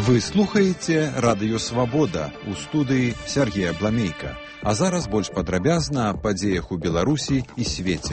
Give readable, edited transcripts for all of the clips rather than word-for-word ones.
Вы слухаеце радыё «Свабода» у студыі Сергея Бламейка. А зараз больш падрабязна аб падзеях у Беларусі і свеце.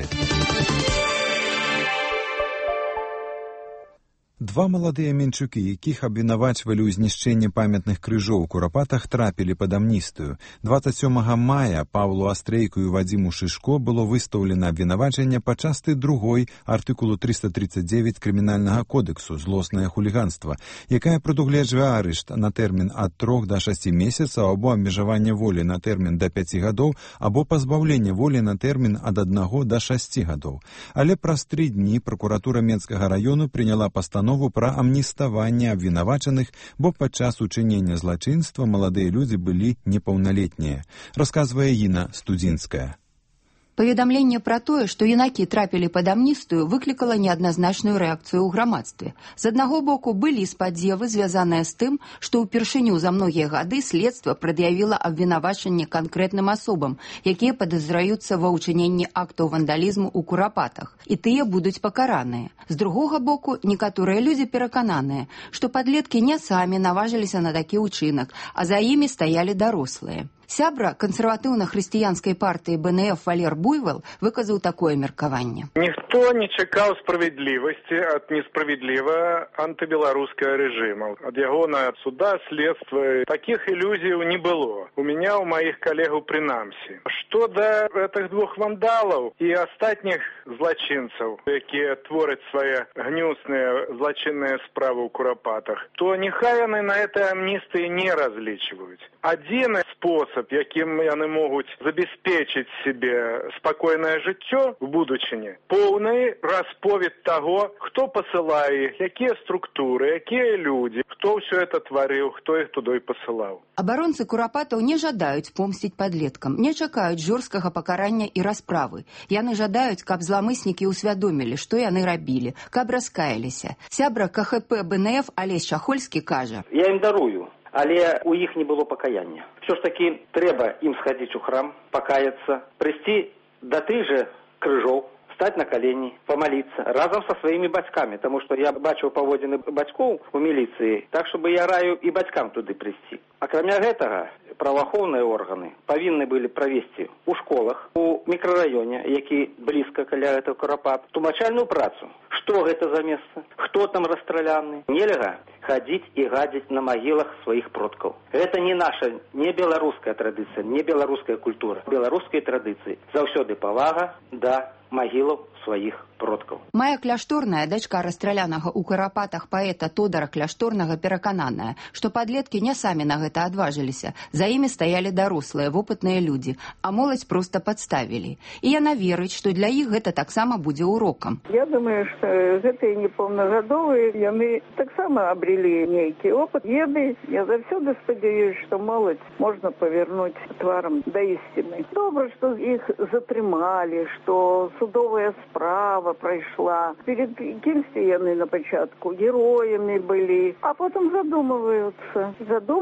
Два маладыя менчукі, якіх абвінавачвалі ў знішчэнні памятных крыжоў у Курапатах, трапілі пад амністыю. 27 мая Павлу Астрейку і Вадзіму Шишко было выстаўлена абвінавачанне па частцы 2 артыкулу 339 Крымінальнага кодексу «Злоснае хуліганства», якая прадугледжвае арышт на тэрмін ад 3 да 6 месяцаў або абмежаванне волі на тэрмін да 5 гадоў або пазбаўленне волі на тэрмін ад 1 да 6 гадоў. Але праз 3 дні пракуратура Менскага раёну прыняла пастанову пра амніставанне абвінавачаных, бо падчас учынення злачынства маладыя людзі былі непаўналетнія, расказвае Інна Студзінская. Паведамленне пра тое, што юнакі трапілі пад амністыю, выклікала неадназначную рэакцыю ў грамадстве. З аднаго боку, былі спадзевы, звязаныя з тым, што ўпершыню за многія гады следства прад'явіла абвінавачанне канкрэтным асобам, якія падазраюцца ва ўчыненні актаў вандалізму ў Курапатах, і тыя будуць пакараныя. З другога боку, некаторыя людзі перакананыя, што падлеткі не самі наважыліся на такі ўчынак, а за імі стаялі дарослыя. Сябра кансерватыўна-хрысціянскай партыі БНФ Валер Буйвол выказаў такое меркаванне. Ніхто не чакаў справядлівасці ад несправядлівага антыбеларускага рэжыму. Ад яго на суда, следства такіх ілюзіяў не было. У меня, у маіх калегаў прынамсі. Што да гэтых двух вандалаў і астатніх злачынцаў, якія твораць свае гнюсныя злачынныя справы ў Курапатах, то няхай яны на этой амністыі не разлічваюць. Адзіны спосаб, якім яны могуць забяспечыць себе спакойнае жыццё в будучыні, поўны расповед таго, хто пасылае іх, якія структуры, якія людзі, хто ўсё это тварыў, хто іх туды пасылаў. Абаронцы Курапатаў не жадаюць помсціць падлеткам, не чакаюць жорсткага пакарання і расправы. Яны жадаюць, каб зламыснікі ўсвядомілі, што яны рабілі, каб раскаяліся. Сябра КХП БНФ Алесь Чахольскі кажа: «Я ім дарую, але у іх не было пакаяння. Все ж таки трэба ім схадзіць у храм, пакаяцца, прыйсці да тых жа крыжоў, стаць на калені, памаліцца разам са сваімі бацькамі, таму што я бачыў паводзіны бацькоў у міліцыі, так чтобы я раю і бацькам туды прыйсці. Акрамя гэтага, праваахоўныя органы павінны былі правесці у школах, у мікрараёне, які блізка каля гэтага Курапат, тлумачальную працу. Што гэта за месца? Хто там расстраляны? Нельга хадзіць і гадзіць на магілах сваіх продкаў. Гэта не наша, не беларуская традыцыя, не беларуская культура. Беларускай традыцыі заўсёды павага да магілаў сваіх продкаў. Мая Кляшторная, дачка расстралянага ў Курапатах паэта Тодара Кляшторнага, перакананая, што падлеткі не самі на гэта адважыліся. За імі стаялі дарослыя, вопытныя людзі, а моладзь проста падставілі. І яна верыць, што для іх гэта таксама будзе урокам. Я думаю, што гэтыя непаўнагадовыя, яны таксама абрелі нейкі опыт. Ведаюць, я заўсёды спадзяюсь, што моладзь можна павярнуць тварам да ісціны. Добра, што іх затрымалі, што судовая справа прайшла. Перед кімсьці яны на пачатку героямі былі, а потым задумываюцца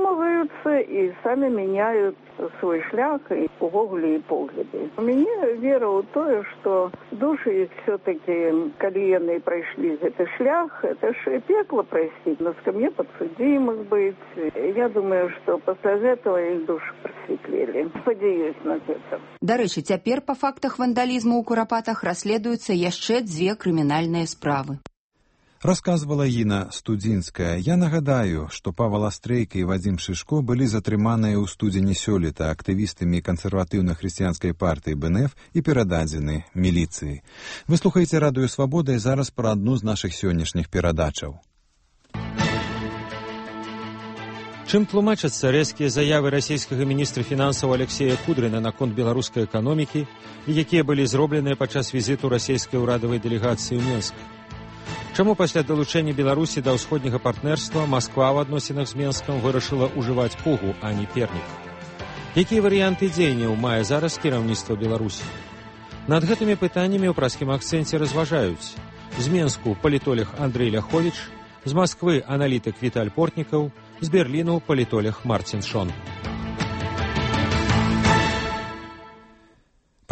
і самі мяняюць свой шлях і увогуле і погляды. У мяне вера ў тое, што душы іх все-таки, калі яны прайшлі гэты шлях, это ж пекла прайсці, на скам'е падсудзімых быць. Я думаю, што пасля гэтага іх душы прасветлелі. Спадзяюсь на гэта. Дарэчы, цяпер па фактах вандалізму ў Курапатах расследуюцца яшчэ 2 крымінальныя справы. Расказвала Інна Студзінская. Я нагадаю, што Павел Астрейка і Вадзім Шишко былі затрыманыя ў студзені сёлета актывістамі кансерватыўна-хрысціянскай партыі БНФ і перададзены міліцыі. Вы слухаеце радыё «Свабода» і зараз пра адну з нашых сённяшніх перадачаў. Чым тлумачацца рэзкія заявы расійскага міністра фінансаў Алексея Кудрына наконт беларускай эканомікі, якія былі зробленыя падчас візіту расійскай урадавай дэлегацыі ў Менск? Чаму пасля далучэння Беларусі да ўсходняга партнерства Масква ў адносінах з Менскам вырашыла ўжываць пугу, а не пернік? Якія варыянты дзеянняў мае зараз кіраўніцтва Беларусі? Над гэтымі пытаннямі ў праскім акцэнце разважаюць. З Менску палітолог Андрэй Ляховіч, з Масквы аналітык Віталь Портнікаў, з Берліну палітолог Марцін Шон.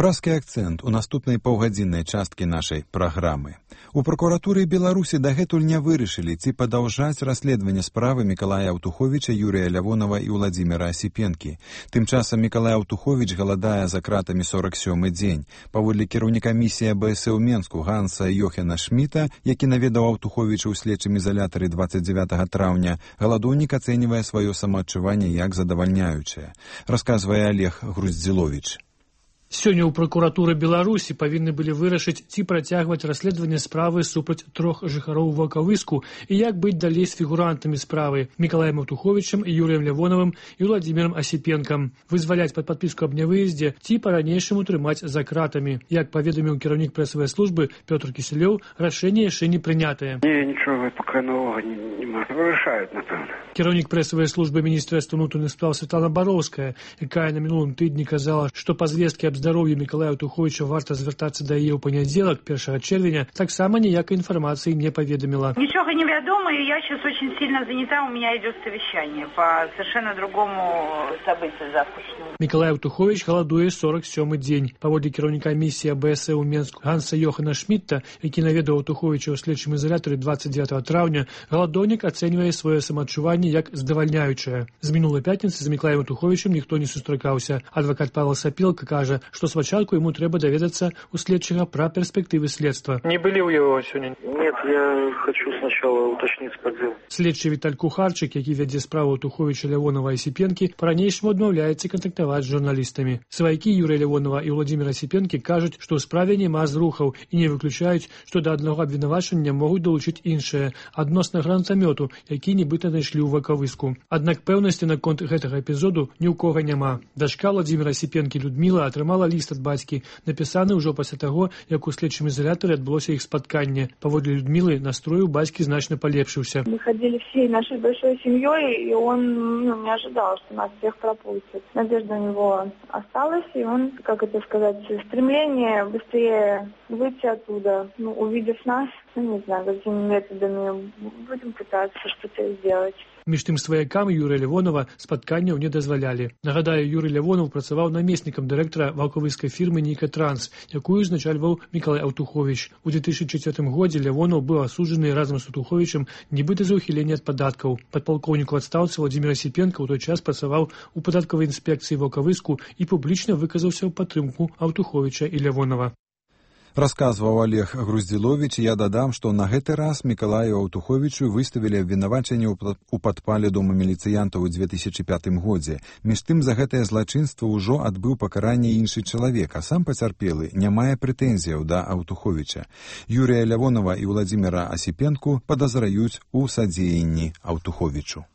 Празкі акцэнт у наступнай паўгадзіннай часткі нашай праграмы. У пракуратуры Беларусі дагэтуль не вырашылі, ці падаўжаць расследаванне справы Мікалая Аўтуховіча, Юрія Лявонова і Владзіміра Асіпенкі. Тым часам Мікалай Аўтуховіч галадае за кратамі 47-й дзень. Паводле кіраўніка місіі БСУ Менску Ганса Йохена Шміта, які наведаў Аўтуховіча ў следчым ізалятары 29 траўня, галадоўнік ацэньвае сваё самаадчуванне як задавальняючае. Расказвае Олег Груздзіловіч. Сёння ў пракуратуры Беларусі павінны былі вырашыць, ці працягваць расследаванне справы супраць 3 жыхароў Волковыску і як быць далей з фігурантамі справы Мікалаем Аўтуховічам, Юрыем Лявоновым і Владзімірам Асіпенкам, вызваляць пад падпіску аб нявыездзе ці па-ранейшаму трымаць за кратамі. Як паведаміў кіраўнік прэсавай службы Пётр Кісялёў, рашэнне яшчэ не прынятае. Нічога пакуль новага не вырашаюць, напэўна. Кіраўнік прэсавай службы міністэрства ўнутраных спраў Святлана Бароўская, якая на мінулым тыдні казала, што па звесткі аб здароўю Мікалая Аўтуховіча варта звяртацца да яе ў панядзелак, 1 чэрвеня, таксама ніякай інфармацыі не паведаміла. Ничего не ведомо, и я сейчас очень сильно занята, у меня идет совещание по совершенно другому событию завтрашнему. Мікалай Аўтуховіч галадуе 47-й дзень. Паводле кіраўніка місіі БСУ Менску Ганса Йохена Шмітта, які наведаў Аўтуховіча ў следчым ізалятары 29 траўня, галадоўнік ацэньвае сваё самаадчуванне як здавальняючае. З мінулай пятніцы з Мікалаем Аўтуховічам ніхто не сустракаўся. Адвакат Павел Сапелка кажа, што спачатку яму трэба даведацца у следчага пра перспектывы следства. Не былі ў яго сёння? Нет, я хочу сначала уточнить подзел. Следчы Віталь Кухарчык, які вядзе справу Аўтуховіча, Лявонова і Асіпенкі, па-ранейшаму адмаўляецца кантактаваць з журналістамі. Сваякі Юрыя Лявонова і Владзіміра Асіпенкі кажуць, што ў справе няма зрухаў і не выключаюць, што да аднаго абвінавачання могуць далучыць іншае, адносна гранатамёту, які нібыта знайшлі ў Волковыску. Аднак пэўнасці наконт гэтага эпізоду ні ў кога няма. Дачка Владзіміра Асіпенкі Людміла атрымала ліст ад бацькі, напісаны ўжо пасля таго, як у следчым ізалятары адбылося іх спатканне. Паводле Людмілы настрой у бацькі значна полепшился. Мы ходили всей нашей большой семьей, и он не ожидал, что нас всех пропустят. Надежда у него осталась, и он, как это сказать, стремление быстрее выйти оттуда, увидев нас, не знаю, какими методами, будем пытаться что-то сделать. Між тым сваякам Юрыя Лявонова спатканняў не дазвалялі. Нагадаю, Юрый Лявонов працаваў намеснікам дырэктара валковыскай фірмы «Нікатранс», якую узначальваў Мікалай Аўтуховіч. У 2004 годзе Лявонов быў асуджаны разам з Аўтуховічам нібыта за ўхіленне ад падаткаў. Падпалкоўнік у адстаўцы Владзімір Асіпенка ў той час працаваў у падаткавай інспекцыі Волковыску і публічна выказаўся ў падтрымку Аўтуховіча і Лявонова. Расказваў Олег Груздзіловіч, я дадам, што на гэты раз Мікалаю Аўтуховічу выставілі абвінавачанне ў падпале дома міліцыянтаў у 2005 годзе. Між тым, за гэтае злачынства ўжо адбыў пакаранне іншы чалавек, а сам пацярпелы не мае прэтэнзіяў да Аўтуховіча. Юрія Лявонова і Владзіміра Асіпенку падазраюць у садзеянні Аўтуховічу.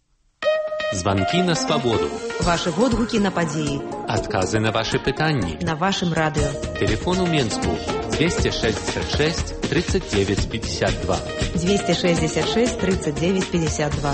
Звонки на свободу. Ваши водгуки на подеи. Отказы на ваши пытанни. На вашем радио. Телефон у Менску 266 39 52. 266 39 52.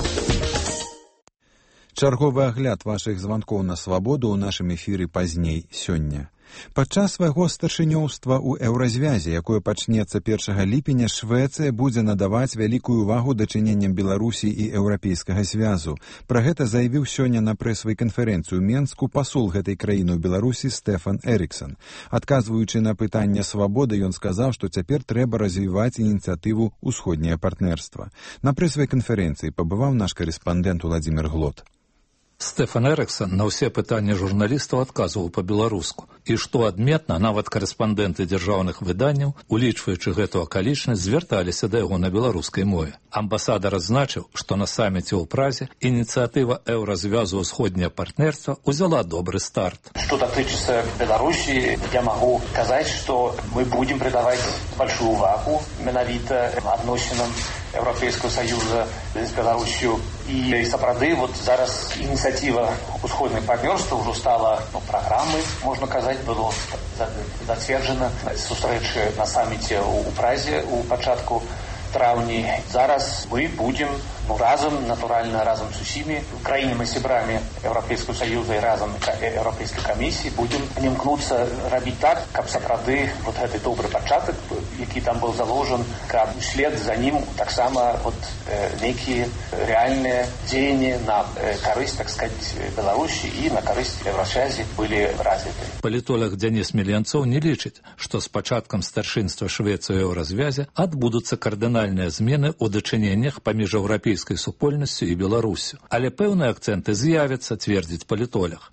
Чарговы агляд вашых званкоў на свабоду ў нашым эфіры пазней сёння. Падчас свайго старшынёўства ў еўразвязе, якое пачнецца 1 ліпеня, Швецыя будзе надаваць вялікую ўвагу дачыненням Беларусі і Еўрапейскага звязу. Пра гэта заявіў сёння на прэсавай канферэнцыі ў Менску пасол гэтай краіны ў Беларусі Стефан Эріксон. Адказваючы на пытанне свабоды, ён сказаў, што цяпер трэба развіваць ініцыятыву «Усходняе партнерства». На прэсавай канферэнцыі пабываў наш карэспандэнт Владзімір Глот. Стефан Эріксон на ўсе пытанні журналістаў адказваў па-беларуску. І што адметна, нават карэспандэнты дзяржаўных выданняў, улічваючы гэту акалічнасць, звярталіся да яго на беларускай мове. Амбасадар адзначыў, што на саміце ў Празе ініцыятыва еўразвязу «Усходняе партнерства» узяла добры старт. Что дотычется Беларуси, я могу сказать, что мы будем придавать большую увагу менавіта адносінам Европейского Союза с Беларусью. И сапраўды, вот зараз инициатива «Усходное партнерство» уже стала программой, можно сказать, было затверджено сустрэчы на саммите у Празе у пачатку траўні. Зараз мы будем разам, натуральна, разам з усімі краінамі сябрамі Еўрапейскага Саюза і разам Еўрапейскай камісіі будзем імкнуцца рабіць так, каб сапраўды вот гэты добры пачатак, які там быў заложен, каб услед за ним таксама вот нейкія рэальныя дзеянні на карысць, так сказать, Беларусі і на карысць Еўрасвязі былі развіты. Палітолог Дзяніс Меленцоў не лічыць, што з пачаткам старшынства Швецыі ў Еўразвязе адбудуцца кардынальныя змены ў дачыненнях паміж еўрапейскай супольнасцю і Беларусю. Але пэўныя акцэнты з'явяцца, цвердзіць палітолог.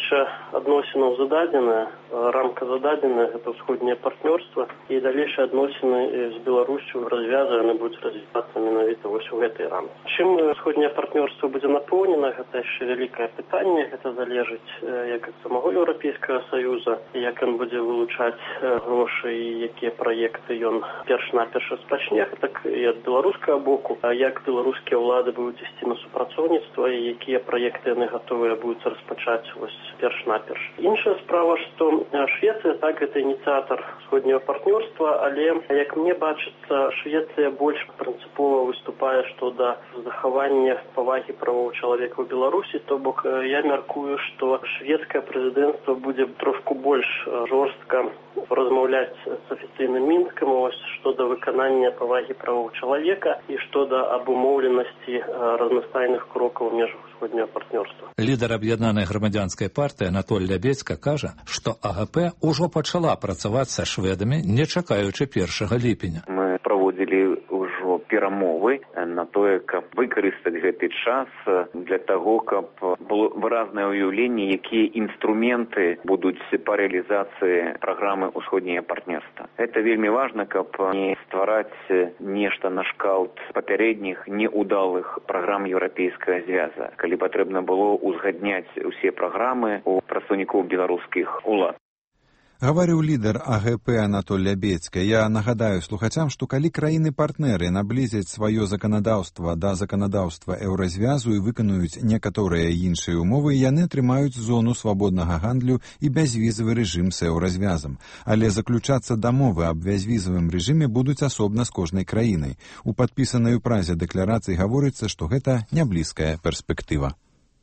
Адносінаў зададзеная, рамка зададзеная, гэта ўсходняе партнёрства, і далейшыя адносіны з Беларусю развязаны будуць развівацца менавіта вось у гэтай рамцы. Чым ўсходняе партнёрства будзе напоўнена, гэта яшчэ вялікае пытанне, гэта залежыць як ад самого Еўрапейскага Саюза, як ён будзе вылучаць грошы і якія праекты ён перш-наперш распачне, так і ад беларускага боку, як беларускія ўлады будуць ісці на супрацоўніцтва і якія праекты яны гатовыя будуць распачаць вось перш-наперш. Іншая справа, што Швецыя так гэта ініцыятар сходняга партнёрства, але як мне бачыцца, Швецыя больш прынцыпова выступае што да захавання павагі правоў чалавека ў Беларусі, то бок я мяркую, што шведскае прэзідэнцтва будзе трошку больш жорстка размаўляць з афіцыйным Мінскам што да выканання павагі правоў чалавека і што да абумоўленасці разнастайных крокаў у межах усходняга партнёрства. Лідар аб'яднанай грамадзянскай партыі Анатоль Лябедзька кажа, што АГП ужо пачала працаваць са шведамі, не чакаючы 1 ліпеня. Мы праводзілі ўжо перамовы на тое, каб выкарыстаць гэты час для таго, каб было выразнае ўяўленне, якія інструменты будуць па рэалізацыі праграмы ўсходняе партнёрства. Гэта вельмі важна, каб не ствараць нешта на шкалт папярэдніх неудалых праграм Еўрапейскага звяза, калі патрэбна было узгадняць усе праграмы у прадстаўнікоў беларускіх улад. Гаварыў лідар АГП Анатоль Лябедзька. Я нагадаю слухачам, што калі краіны-партнеры наблізяць сваё заканадаўства да заканадаўства Еўразвязу і выканаюць некаторыя іншыя умовы, яны атрымаюць зону свабоднага гандлю і бязвізавы рэжым з Еўразвязам. Але заключацца дамовы аб бязвізавым рэжыме будуць асобна з кожнай краінай. У падпісанай у Празе дэкларацыі гаворыцца, што гэта няблізкая перспектыва.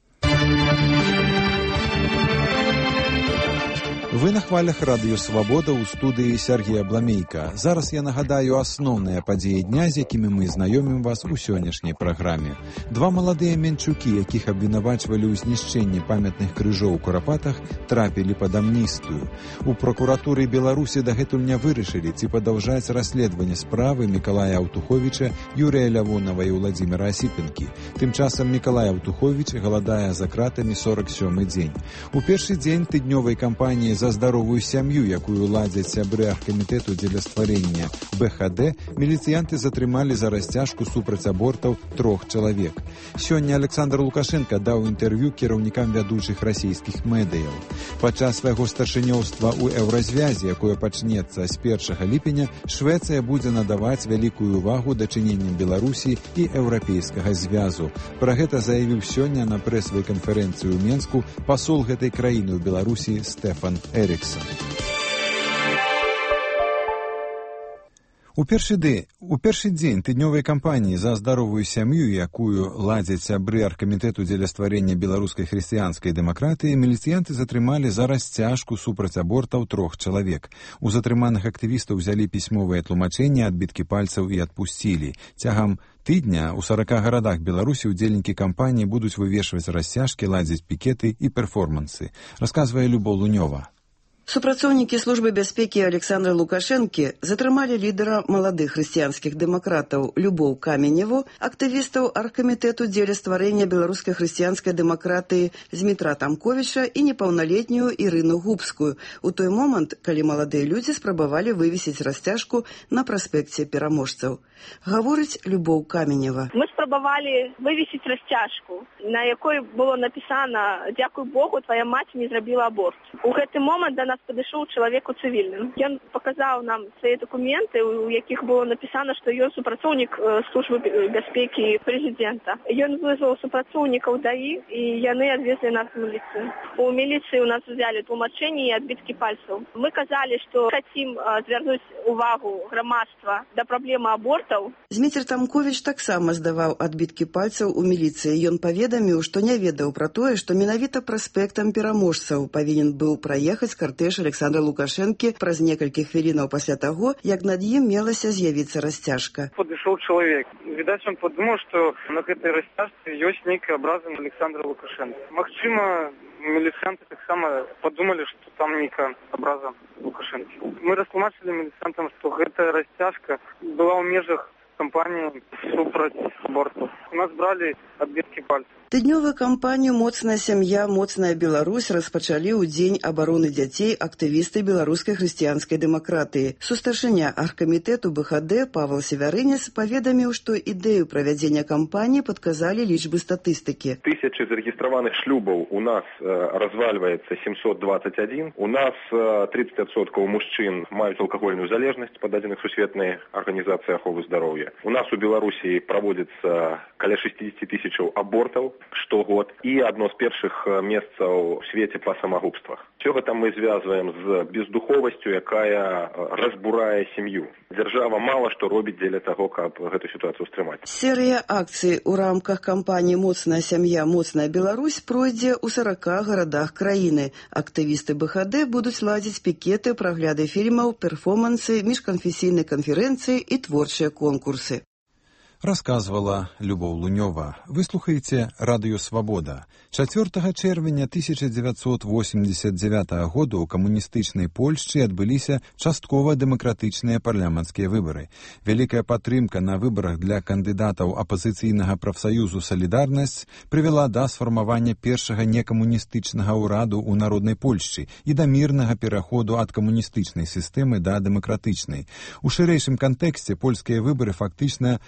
Вы на хвалях радыё «Свабода» ў студыі Сергія Бламейка. Зараз я нагадаю асноўныя падзеі дня, з якімі мы знаёмім вас у сённяшняй праграме. Два маладыя менчукі, якіх абвінавачвалі ў знішчэнні памятных крыжоў у Курапатах, трапілі пад амністыю. У пракуратуры Беларусі дагэтуль не вырашылі, ці падаўжаць расследаванне справы Мікалая Аўтуховіча, Юрыя Лявонава і Владзіміра Асіпенкі. Тым часам Мікалай Аўтуховіч галадае за кратамі 47-й дзень. У першы дзень тыднёвай кампаніі за здаровую сям'ю, якую ладзяць сябры аргкамітэту дзеля стварэння БХД, міліцыянты затрымалі за расцяжку супраць абортаў 3 чалавек. Сёння Александр Лукашенко даў інтэрв'ю кіраўнікам вядучых расійскіх медыяў. Падчас свайго старшынёўства ў Еўразвязе, якое пачнецца з 1 ліпеня, Швецыя будзе надаваць вялікую увагу дачыненням Беларусі і Еўрапейскага звязу. Пра гэта заявіў сёння на прэсавай канферэнцыі ў Менску пасол гэтай краіны ў Беларусі Стефан Эриксон. У першы дзень тыднёвай кампаніі за здаровую сям'ю, якую ладзяць сябры аргкамітэту дзеля стварэння беларускай хрысціянскай дэмакратыі, міліцыянты затрымалі за расцяжку супраць абортаў 3 чалавек. У затрыманых актывістаў узялі пісьмовыя тлумачэнні, адбіткі пальцаў і адпусцілі. Цягам тыдня ў 40 гарадах Беларусі ўдзельнікі кампаніі будуць вывешваць расцяжкі, ладзіць пікеты і перформансы, расказвае Любоў Лунёва. Супрацоўнікі службы бяспекі Александра Лукашэнкі затрымалі лідара маладых хрысціянскіх дэмакратаў Любоў Каменеву, актывістаў аргкамітэту дзеля стварэння беларускай хрысціянскай дэмакратыі Змітра Тамковіча і непаўналетнюю Ірыну Губскую у той момант, калі маладыя людзі спрабавалі вывесіць расцяжку на праспекце пераможцаў. Гаворыць Любоў Каменева. Мы спрабавалі вывесіць расцяжку, на якой было напісана «Дзякуй Богу, твоя маці не зрабіла аборт». У гэты момант да нас нас падышоў чалавек у цывільным. Ён паказаў нам свае дакументы, у якіх было напісана, што ён супрацоўнік службы бяспекі прэзідэнта. Ён вызваў супрацоўнікаў ДАІ, і яны адвезлі нас у міліцыю. У міліцыі у нас взяли тлумачэнні і адбіткі пальцаў. Мы казалі, што хацім звярнуць увагу грамадства да праблемы абортаў. Зміцер Тамковіч таксама здаваў адбіткі пальцаў у міліцыі. Ён паведаміў, што не ведаў пра тое, што менавіта праспектам пераможцаў павінен быў праехаць картэж Александра Лукашэнкі праз некалькі хвілінаў пасля таго, як над ім мелася з'явіцца расцяжка. Падышоў чалавек. Відаць, ён падумаў, што на гэтай расцяжцы ёсць нейкая абраза на Александра Лукашэнка. Магчыма, міліцыянты таксама падумалі, што там нейкая абраза Лукашэнкі. Мы растлумачылі міліцыянтам, што гэтая расцяжка была ў межах кампаніі супраць аборту. У нас бралі адбіткі пальцаў. Тыднёвую кампанію «Моцная сям'я, моцная Беларусь» распачалі ў Дзень абароны дзяцей актывісты беларускай хрысціянскай дэмакратыі. Сустаршыня аргкамітэту БХД Павел Севярынец паведаміў, што ідэю правядзення кампаніі падказалі лічбы статыстыкі. 1000 зарэгістраваных шлюбаў у нас развальваецца 721. У нас 30% мужчын маюць алкагольную залежнасць па дадзеных сусветнай арганізацыі аховы здароўя. У нас у Беларусі праводзіцца каля 60 000 абортаў штогод і адно з першых месцаў у свеце па самагубствах. Все гэта мы звязваем з бездуховасцю, якая разбурае сям'ю. Дзяржава мала што робіць дзеля таго, каб гэту сітуацыю стрымаць. Серыя акцый у рамках кампаніі «Моцная сям'я, моцная Беларусь» пройдзе ў 40 гарадах краіны. Актывісты БХД будуць ладзіць пікеты, прагляды фільмаў, перформансы, міжканфесійныя канферэнцыі і творчыя конкурсы. Рассказывала Любоў Лунёва. Вы слухаеце Радыё Свабода. 4 чэрвеня 1989 году ў камуністычнай Польшчы адбыліся часткова дэмакратычныя парламенцкія выбары. Вялікая падтрымка на выбарах для кандыдатаў апазіцыйнага прафсаюзу «Салідарнасць» прывяла да сфармавання першага некамуністычнага ўраду ў народнай Польшчы і да мірнага пераходу ад камуністычнай сістэмы да дэмакратычнай. У шырэйшым кантэксце польскія выбары фактычна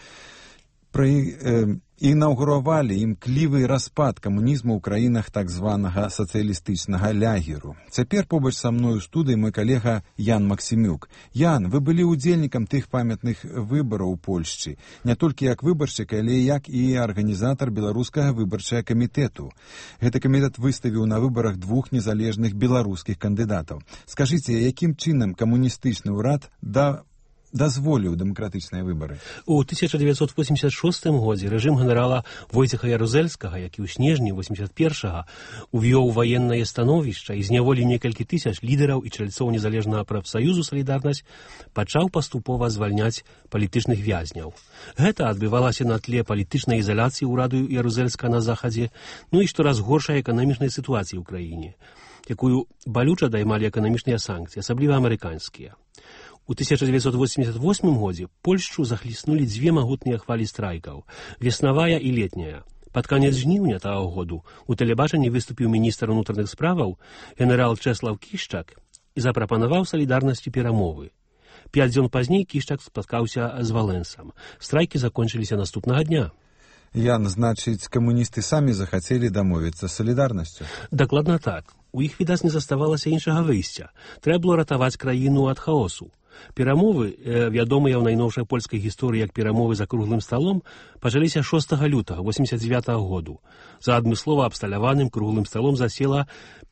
інаўгуравалі імклівы распад камунізму ў краінах так званага сацыялістычнага лягеру. Цяпер побач са мной у студыі мой калега Ян Максімюк. Ян, вы былі ўдзельнікам тых памятных выбараў у Польшчы, не толькі як выбаршчык, але як і арганізатар беларускага выбарчага камітэту. Гэты камітэт выставіў на выбарах 2 незалежных беларускіх кандыдатаў. Скажыце, якім чынам камуністычны ўрад дазволіў дэмакратычныя выбары? У 1986 годзе рэжым генерала Войцеха Ярузельскага, які ў снежні 81-га увёў ваеннае становішча і зняволіў некалькі тысяч лідараў і чальцоў незалежнага прафсаюзу «Салідарнасць», пачаў паступова звальняць палітычных вязняў. Гэта адбывалася на тле палітычнай ізаляцыі ўраду Ярузельска на захадзе, ну і штораз горшай эканамічнай сітуацыі ў краіне, якую балюча даймалі эканамічныя санкцыі, асабліва амерыканскія. У 1988 годзе Польшчу захліснулі 2 магутныя хвалі страйкаў – веснавая і летняя. Пад канец жніўня таго году у тэлебачанні выступіў міністр унутраных справаў генерал Чэслаў Кішчак і запрапанаваў «Салідарнасці» перамовы. 5 дзён пазней Кішчак спаткаўся з Валенсам. Страйкі закончыліся наступнага дня. Ян, значыць, камуністы самі захацелі дамовіцца з «Салідарнасцю»? Дакладна так. У іх, відаць, не заставалася іншага выйсця. Трэба было ратаваць краіну ад хаосу. Перамовы, вядомыя ў найноўшай польскай гісторыі як перамовы за круглым сталом, пачаліся 6 лютага 1989 году. За адмыслова абсталяваным круглым сталом засела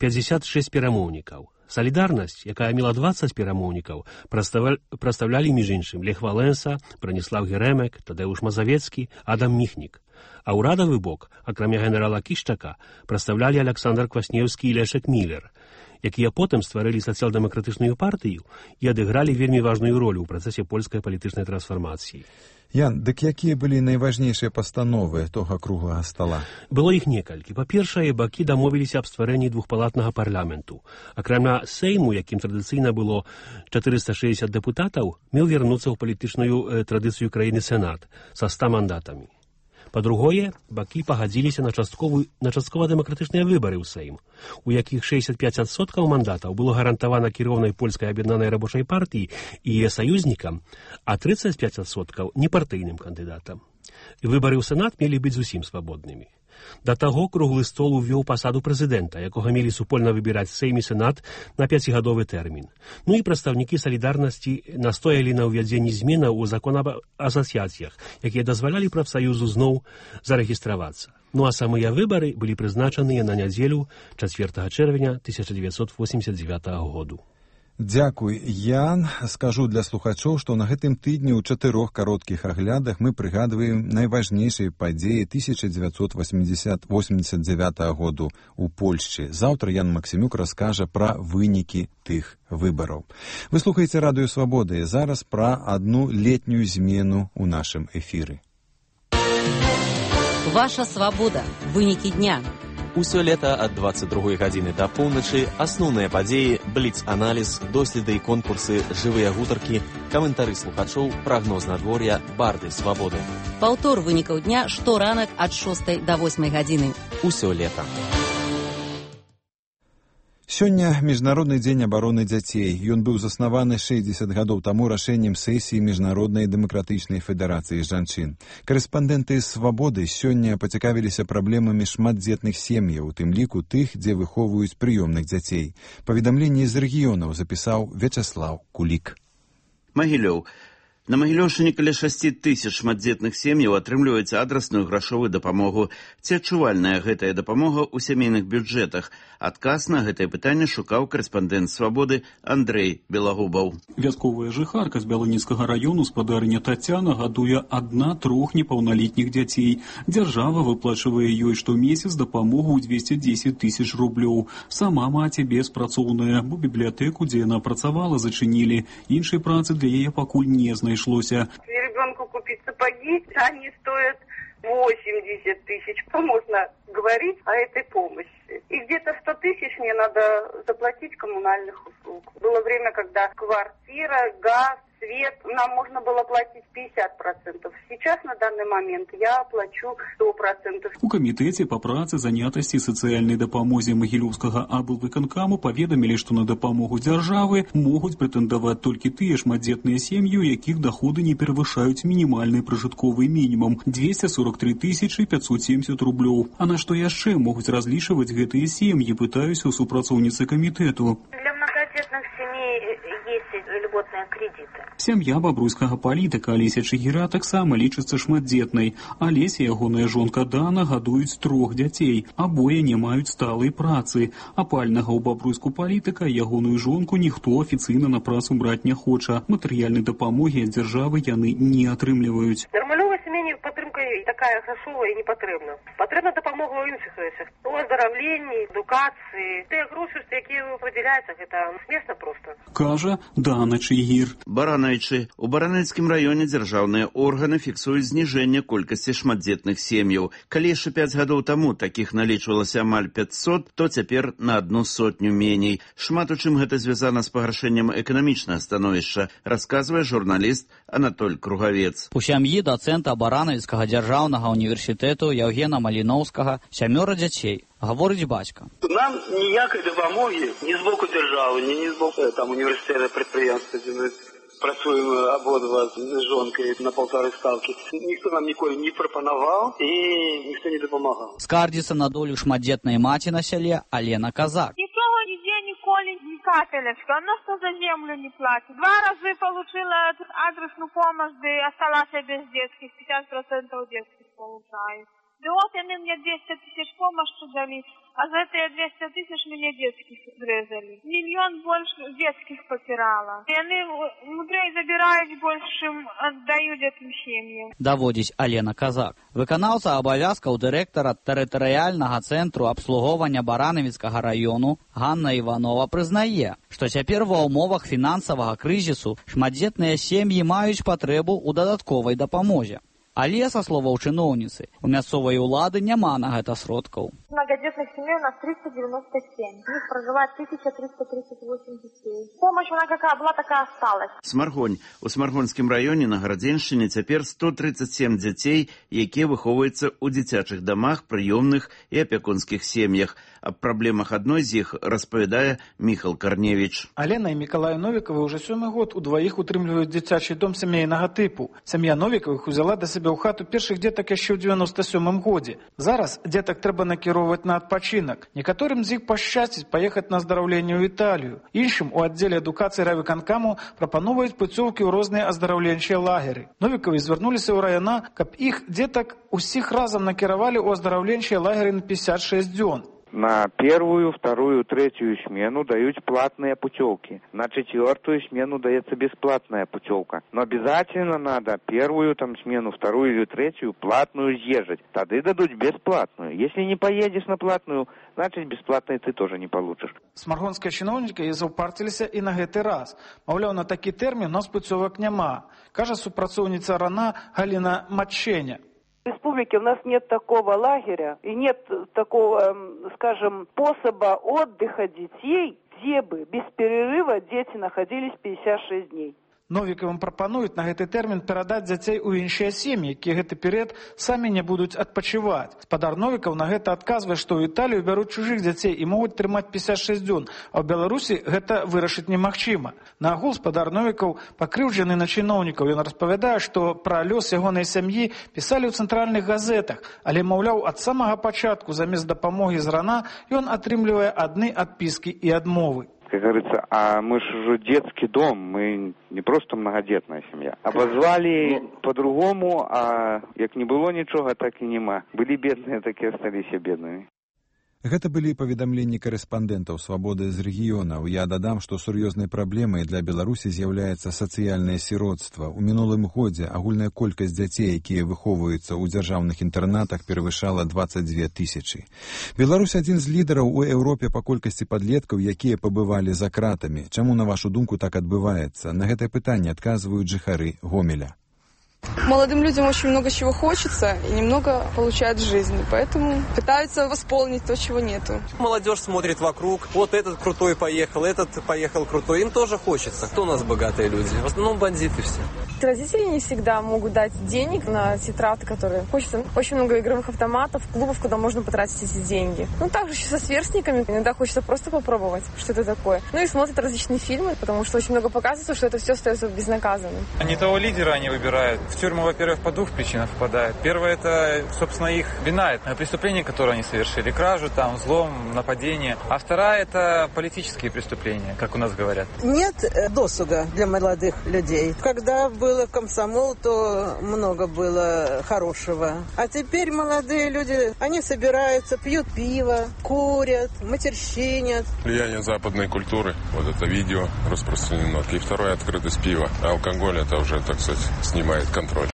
56 перамоўнікаў. «Салідарнасць», якая мела 20 перамоўнікаў, прадстаўлялі між іншым Лех Валенса, Браніслав Геремек, Тадэуш Мазавецкі, Адам Міхнік. А ўрадавы бок, акрамя генерала Кішчака, прадстаўлялі Александр Кваснеўскі і Лешек Міллер, якія потым стварылі сацыял-дэмакратычную партыю і адыгралі вельмі важную ролю ў працэсе польскай палітычнай трансфармацыі. Ян, дык якія былі найважнейшыя пастановы тога круглага стала? Было іх некалькі. Па-першае, бакі дамовіліся аб стварэнні двухпалатнага парламенту. Акрамя Сейму, якім традыцыйна было 460 дэпутатаў, меў вярнуцца ў палітычную традыцыю краіны Сенат са 100 мандатамі. Па-другое, бакі пагадзіліся на часткова-дэмакратычныя выбары ў Сейм, у якіх 65% мандатаў было гарантавана кіроўнай польскай аб'яднанай рабочай партыі і яе саюзнікам, а 35% непартыйным кандыдатам. Выбары ў Сенат мелі быць зусім свабоднымі. Да таго круглы стол увёў пасаду прэзідэнта, якога мелі супольна выбіраць Сейм і Сенат на 5гадовы тэрмін. Ну і прадстаўнікі салідарнасці настоялі на ўвядзенні зменаў у закон аб асацыяцыях, якія дазвалялі прафсаюзу зноў зарэгістравацца. Ну а самыя выбары былі прызначаныя на нядзелю 4 чэрвеня 1989 году. Дзякуй, Ян. Скажу для слухачоў, што на гэтым тыдні ў 4 кароткіх аглядах мы прыгадваем найважнейшыя падзеі 1989 году ў Польшчы. Заўтра Ян Максімюк раскажа пра вынікі тых выбараў. Вы слухаеце Радыё Свабоды. Зараз пра адну летнюю змену ў нашым эфіры. Ваша свабода. Вынікі дня. Усё лета ад 22 гадзіны да поўначы асноўныя падзеі, бліц-аналіз, доследы і конкурсы, жывыя гутаркі, каментары слухачоў, прагноз надвор'я, барды свабоды. Паўтор вынікаў дня шторанак ад 6 да 8 гадзіны. Усё лета. Сёння Міжнародны дзень абароны дзяцей. Ён быў заснаваны 60 гадоў таму рашэннем сесіі Міжнароднай дэмакратычнай федэрацыі жанчын. Карэспандэнты «Свабоды» сёння пацікавіліся праблемамі шматдзетных сем'яў, у тым ліку тых, дзе выхоўваюць прыёмных дзяцей. Паведамленне з рэгіёнаў запісаў Вячаслаў Кулік. Магілёў. На Магілёўшчыне каля 6 тысяч шматдзетных сем'яў атрымліваюць адрасную грашовую дапамогу. Ці адчувальная гэтая дапамога ў сямейных бюджэтах? Адказ на гэтае пытанне шукаў карэспандэнт «Свабоды» Андрэй Белагубаў. Вясковая жыхарка з Бялыніцкага раёну спадарня Тацяна гадуе 1-3 непаўналетніх дзяцей. Дзяржава выплачвае ёй штомесяц дапамогу ў 210 тысяч рублёў. Сама маці беспрацоўная, бо бібліятэку, дзе яна працавала, зачынілі. Іншай працы для яе пакуль не знайшлося. Ребенку купить сапоги, они стоят 80 тысяч. Что можно говорить о этой помощи? И где-то 100 тысяч мне надо заплатить коммунальных услуг. Было время, когда квартира, газ, свет, нам можно было платить 50%. Сейчас, на данный момент, я плачу 100%. У камітэце па працы, занятасці і сацыяльнай дапамозе Магілёўскага аблвыканкаму паведамілі, што на дапамогу дзяржавы могуць прэтэндаваць толькі тыя шматдзетныя сем'і, у якіх даходы не перавышаюць мінімальны пражытковы мінімум 243 570 рублёў. А на што яшчэ могуць разлічваць гэтыя сем'і, пытаюся у супрацоўніцы камітэту. Для многодетных семей есть льготные кредиты. Сям'я бабруйскага палітыка Алеся Чыгіра таксама лічыцца шматдзетнай. Алеся і ягоная жонка Дана гадуюць 3 дзяцей. Абое не маюць сталай працы. Апальнага ў бабруйску палітыка ягоную жонку ніхто афіцыйна на працу браць не хоча. Матэрыяльнай дапамогі ад дзяржавы яны не атрымліваюць. Нармалёвай сямейнай падтрымка такая грашовая не патрэбна. Патрэбна дапамога ў іншых рэчах. У аздараўленні, адукацыі. Тыя грошы, якія выдзяляюцца, гэта смешна проста. Кажа Дана Чыгір. Баранавічы. У Баранавіцкім раёне дзяржаўныя органы фіксуюць зніжэнне колькасці шматдзетных сем'яў. Калі яшчэ 5 гадоў таму такіх налічвалася амаль 500, то цяпер на 100 меней. Шмат у чым гэта звязана з пагаршэннем эканамічнага становішча, расказвае журналіст Анатоль Кругавец. У сям'і дацэнта Баранавіцкага дзяржаўнага універсітэту Яўгена Маліноўскага 7 дзяцей. Гаворыць бацька. Нам ніякай дапамогі ні з боку дзяржавы, ні з боку універсітэту прадпрыемства, дзе мы працуем абодва з жонкай на 1,5 ставкі. Ніхто нам ніколі не прапанаваў і ніхто не дапамагаў. Скардзіцца на долю шматдзетнай маці на сяле Алена Казак. Нічого нідзе ніколі не капелечка. Она что за землю не платит. 2 разы получила адресную помощь, да и осталась без детских. 50% детских получаю. Да вот они мне 200 тысяч помощи дали, а за это 200 тысяч мне детских срезали. 1 миллион больше детских потеряла. И они мудрее забирают больше, чем отдают этим семьям. Даводзіць Алена Казак. Выканаўца абавязкаў дырэктара тэрытарыяльнага цэнтру абслугоўвання Баранавіцкага раёну Ганна Іванова прызнае, што цяпер ва ўмовах фінансавага крызісу шматдзетныя сем'і маюць патрэбу ў дадатковай дапамозе. Але, са словаў чыноўніцы, у мясцовай улады няма на гэта сродкаў. Многодетных семей у нас 397. В них проживает 1338 детей. Помощь, она какая была, такая осталась. Смаргонь. У Смаргонскім раёне на Гарадзеншчыне цяпер 137 дзяцей, якія выхоўваюцца ў дзіцячых дамах, прыёмных і апякунскіх сем'ях. Аб праблемах адной з іх распавядае Міхал Карневіч. Алена і Мікалай Новікавы ўжо 7-й год удваіх утрымліваюць дзіцячы дом сямейнага тыпу. Сям'я Новікавых узяла да сябе ў хату першых дзетак яшчэ ў 97-м годзе. Зараз дзетак трэба накіроўваць на адпачынак. Некаторым з іх пашчасціць паехаць на аздараўленне ў Італію. Іншым у аддзеле адукацыі райвыканкаму прапановваюць пуцёўкі ў розныя аздараўленчыя лагеры. Новікавы звярнуліся ў района, каб іх дзетак усіх разам накіравалі ў аздараўленчыя лагеры на 56 дзён. На первую, вторую, третью смену дают платные путевки. На четвертую смену дается бесплатная путевка. Но обязательно надо первую смену, вторую или третью платную съезжать. Тогда дадут бесплатную. Если не поедешь на платную, значит бесплатной ты тоже не получишь. Смаргонскія чыноўнікі заўпарціліся і на гэты раз. Маўляў, на такі тэрмін у нас путёвак няма, кажа супрацоўніца РАНа Галина Матченя. В республике у нас нет такого лагеря и нет такого, скажем, способа отдыха детей, где бы без перерыва дети находились 56 дней. Новікавым прапануюць на гэты тэрмін перадаць дзяцей у іншыя сем'і, якія гэты перыяд самі не будуць адпачываць. Спадар Новікаў на гэта адказвае, што ў Італію бяруць чужых дзяцей і могуць трымаць 56 дзён, а ў Беларусі гэта вырашыць немагчыма. На агул спадар Новікаў пакрыўджаны на чыноўнікаў. Ён распавядае, што пра лёс ягонай сям'і пісалі ў цэнтральных газетах, але, маўляў, ад самага пачатку замест дапамогі з РАНа ён атрымлівае адны адпіскі і адмовы. Как говорится, а мы же уже детский дом, мы не просто многодетная семья. Обозвали по-другому, а як не было ничего, так и нема. Были бедные, так и остались бедными. Гэта былі паведамленні корэспандэнтаў «Свабоды» з рэгіёнаў. Я дадам, што сур'ёзнай праблемай для Беларусі з'яўляецца сацыяльнае сіроцтва. У мінулым годзе агульная колькасць дзяцей, якія выхоўваюцца ў дзяржаўных інтэрнатах, перавышала 22 тысячы. Беларусь адзін з лідараў у Еўропе па колькасці падлеткаў, якія пабывалі за кратамі. Чаму, на вашу думку, так адбываецца? На гэтае пытанне адказваюць жыхары Гомеля. Молодым людям очень много чего хочется и немного получают в жизни, поэтому пытаются восполнить то, чего нету. Молодежь смотрит вокруг, вот этот крутой поехал, этот поехал крутой, им тоже хочется. Кто у нас богатые люди? В основном бандиты все. Родители не всегда могут дать денег на те траты, которые хочется. Очень много игровых автоматов, клубов, куда можно потратить эти деньги. Также еще со сверстниками иногда хочется просто попробовать, что это такое. И смотрят различные фильмы, потому что очень много показывается, что это все остается безнаказанным. Не того лидера они выбирают. В тюрьму, во-первых, по двух причинам впадают. Первое, это, собственно, их вина, это преступления, которые они совершили. Кражу, взлом, нападение. А вторая, это политические преступления, как у нас говорят. Нет досуга для молодых людей. Когда было комсомол, то много было хорошего. А теперь молодые люди, они собираются, пьют пиво, курят, матерщинят. Влияние западной культуры, вот это видео распространено. И второе, открытость пива. Алкоголь, это уже, так сказать, снимает контроль.